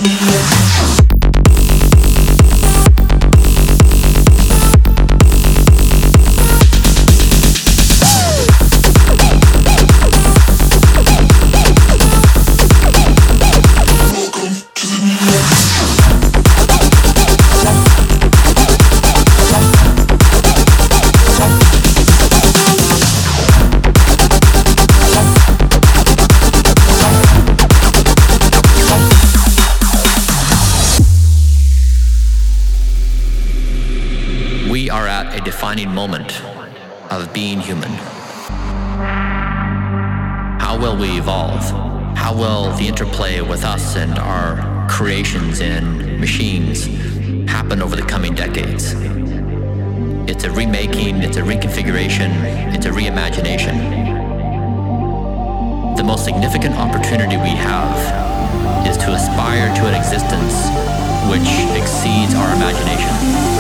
Moment of being human. How will we evolve? How will the interplay with us and our creations and machines happen over the coming decades? It's a remaking, it's a reconfiguration, it's a reimagination. The most significant opportunity we have is to aspire to an existence which exceeds our imagination.